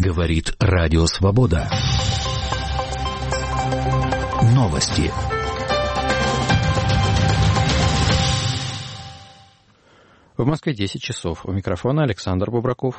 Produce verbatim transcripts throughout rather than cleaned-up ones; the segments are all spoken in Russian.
Говорит Радио Свобода. Новости. В Москве десять часов. У микрофона Александр Бубраков.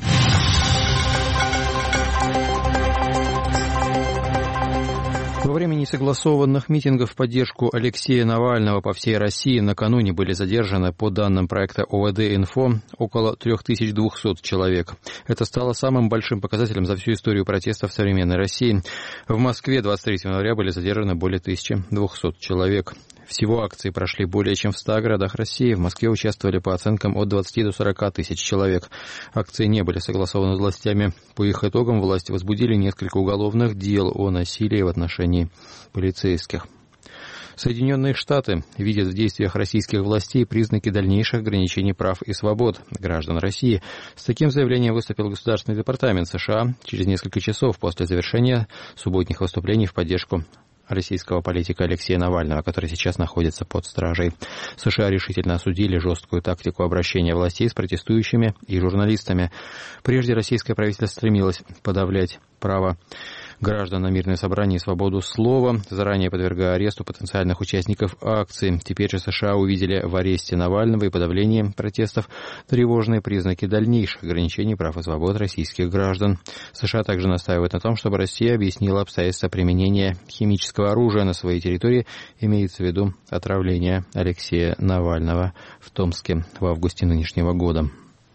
Во время несогласованных митингов в поддержку Алексея Навального по всей России накануне были задержаны, по данным проекта о вэ дэ-Инфо, около три тысячи двести человек. Это стало самым большим показателем за всю историю протестов в современной России. В Москве двадцать третьего января были задержаны более тысячи двухсот человек. Всего акции прошли более чем в ста городах России. В Москве участвовали по оценкам от двадцати до сорока тысяч человек. Акции не были согласованы с властями. По их итогам власти возбудили несколько уголовных дел о насилии в отношении полицейских. Соединенные Штаты видят в действиях российских властей признаки дальнейших ограничений прав и свобод граждан России. С таким заявлением выступил Государственный департамент США через несколько часов после завершения субботних выступлений в поддержку российского политика Алексея Навального, который сейчас находится под стражей. США решительно осудили жесткую тактику обращения властей с протестующими и журналистами. Прежде российское правительство стремилось подавлять право граждан на мирное собрание и свободу слова, заранее подвергая аресту потенциальных участников акций. Теперь же США увидели в аресте Навального и подавлении протестов тревожные признаки дальнейших ограничений прав и свобод российских граждан. США также настаивают на том, чтобы Россия объяснила обстоятельства применения химического оружия на своей территории, имеется в виду отравление Алексея Навального в Томске в августе нынешнего года.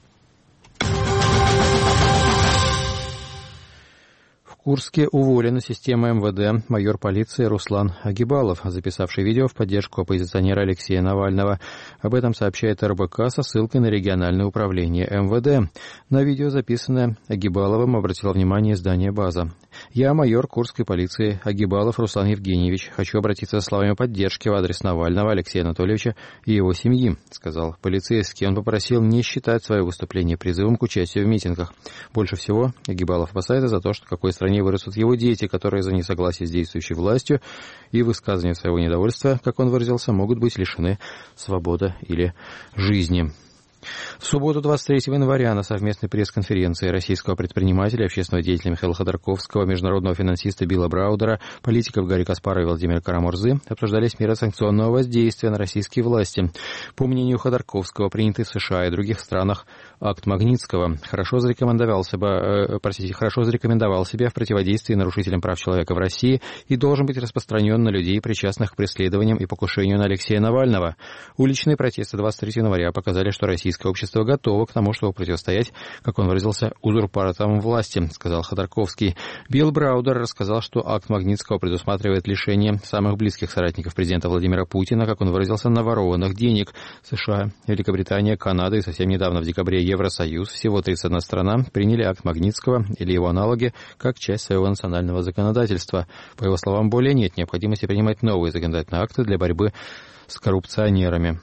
В Курске уволен из системы эм вэ дэ майор полиции Руслан Агибалов, записавший видео в поддержку оппозиционера Алексея Навального. Об этом сообщает эр бэ ка со ссылкой на региональное управление эм вэ дэ. На видео, записанное Агибаловым, обратило внимание издание «База». «Я, майор Курской полиции Агибалов Руслан Евгеньевич, хочу обратиться со словами поддержки в адрес Навального Алексея Анатольевича и его семьи», — сказал полицейский. Он попросил не считать свое выступление призывом к участию в митингах. Больше всего Агибалов опасается за то, что в какой стране вырастут его дети, которые за несогласие с действующей властью и высказывание своего недовольства, как он выразился, могут быть лишены свободы или жизни. В субботу, двадцать третьего января, на совместной пресс-конференции российского предпринимателя, общественного деятеля Михаила Ходорковского, международного финансиста Билла Браудера, политиков Гарри Каспарова и Владимира Карамурзы обсуждались меры санкционного воздействия на российские власти. По мнению Ходорковского, принятый в США и других странах акт Магнитского хорошо зарекомендовал себя, э, простите, хорошо зарекомендовал себя в противодействии нарушителям прав человека в России и должен быть распространен на людей, причастных к преследованиям и покушению на Алексея Навального. Уличные протесты двадцать третьего января показали, что российское общество готово к тому, чтобы противостоять, как он выразился, узурпаторам власти, сказал Ходорковский. Билл Браудер рассказал, что акт Магнитского предусматривает лишение самых близких соратников президента Владимира Путина, как он выразился, наворованных денег. США, Великобритания, Канада и совсем недавно в декабре Евросоюз, всего тридцать одна страна, приняли акт Магнитского или его аналоги как часть своего национального законодательства. По его словам, более нет необходимости принимать новые законодательные акты для борьбы с коррупционерами.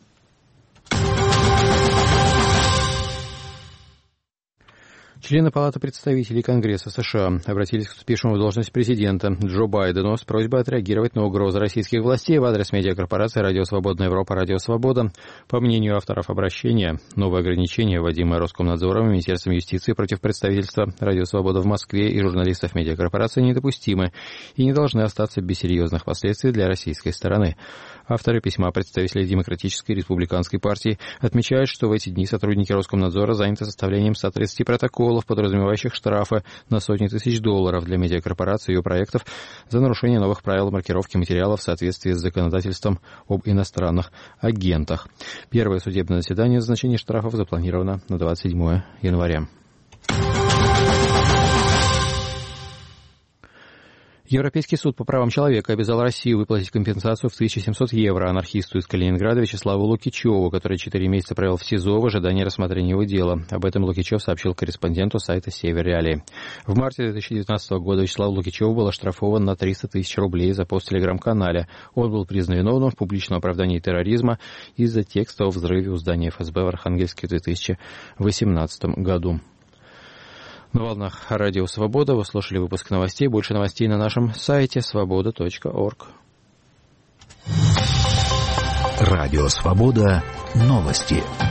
Члены Палаты представителей Конгресса США обратились к вступившему в должность президента Джо Байдену с просьбой отреагировать на угрозы российских властей в адрес медиакорпорации «Радио Свободная Европа», «Радио Свобода». По мнению авторов обращения, новые ограничения, вводимые Роскомнадзором и Министерством юстиции против представительства «Радио Свобода» в Москве и журналистов медиакорпорации, недопустимы и не должны остаться без серьезных последствий для российской стороны. Авторы письма представителей Демократической и Республиканской партий отмечают, что в эти дни сотрудники Роскомнадзора заняты составлением ста тридцати протоколов, подразумевающих штрафы на сотни тысяч долларов для медиакорпораций и ее проектов за нарушение новых правил маркировки материалов в соответствии с законодательством об иностранных агентах. Первое судебное заседание о назначении штрафов запланировано на двадцать седьмого января. Европейский суд по правам человека обязал Россию выплатить компенсацию в тысячу семьсот евро анархисту из Калининграда Вячеславу Лукичеву, который четыре месяца провел в СИЗО в ожидании рассмотрения его дела. Об этом Лукичев сообщил корреспонденту сайта «Север Реалии». В марте две тысячи девятнадцатого года Вячеслав Лукичев был оштрафован на триста тысяч рублей за пост в телеграм-канале. Он был признан виновным в публичном оправдании терроризма из-за текста о взрыве у здания эф эс бэ в Архангельске в две тысячи восемнадцатом году. На волнах Радио Свобода вы слушали выпуск новостей. Больше новостей на нашем сайте свобода точка орг. Радио Свобода. Новости.